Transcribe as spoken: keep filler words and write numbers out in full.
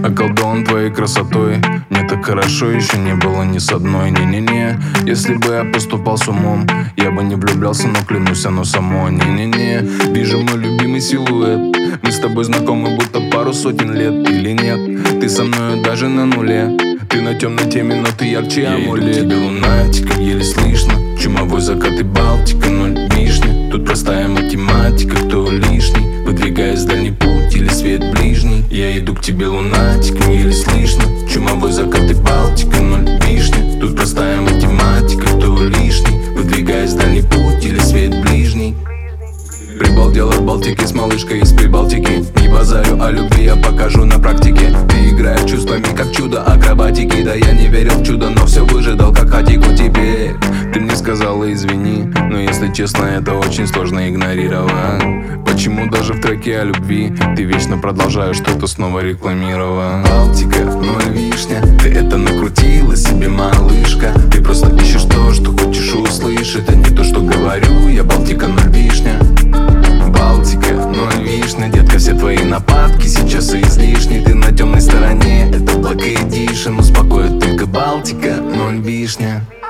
околдован твоей красотой. Мне так хорошо еще не было ни с одной. Не-не-не, если бы я поступал с умом, я бы не влюблялся, но клянусь, оно само. Не-не-не, вижу мой любимый силуэт. Мы с тобой знакомы будто пару сотен лет. Или нет, ты со мною даже на нуле. Ты на темной теме, но ты ярче амулет. Я иду к тебе лунатика, еле слышно. Чумовой закат и Балтика, ноль вишни. Тут простая математика, кто лишний, выдвигаясь в дальний путь или свет ближний. Я иду к тебе лунатиком, еле слышно. Чумовой закат и Балтика, ноль вишни. Тут простая математика, кто лишний, выдвигаясь в дальний путь или свет ближний. Прибалдел от Балтики с малышкой из Прибалтики. Не базарю о любви, я покажу на практике. Ты играешь чувствами, как чудо акробатики. Да я не верил в чудо, но все выжидал, как хатику теперь. Ты мне сказала извини, но если честно, это очень сложно игнорировать. Почему даже в треке о любви ты вечно продолжаешь что-то снова рекламировать? Балтика, ноль вишня, ты это накрутила себе, малышка. Ты просто ищешь то, что хочешь услышать, а не то, что говорю я. Балтика, ноль вишня. Балтика, ноль вишня, детка, все твои нападки сейчас излишни. Ты на темной стороне, это Black Edition. Успокоит только Балтика, ноль вишня.